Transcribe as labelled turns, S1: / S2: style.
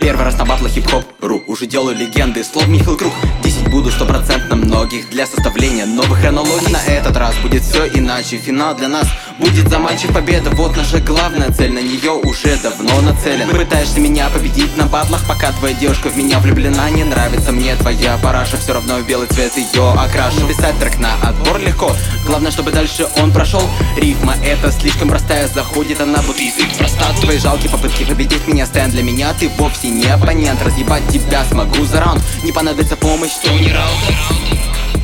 S1: Первый раз на батлах хип-хоп.ру уже делаю легенды, слов Михаил Круг. 10 буду 100% многих для составления новых хронологий. На этот раз будет все иначе, финал для нас будет заманчив. Победа, вот наша главная цель, на нее уже давно нацелен. Пытаешься меня победить на батлах, пока твоя девушка в меня влюблена. Не нравится мне твоя параша, все равно в белый цвет ее окрашу. Писать трек на отбор легко, главное, чтобы дальше он прошел. Рифма эта слишком простая, заходит она будто язык проста. Твои жалкие попытки победить меня, Стэн, для меня ты вовсе не оппонент. Разъебать тебя смогу за раунд, не понадобится помощь, что не раунд.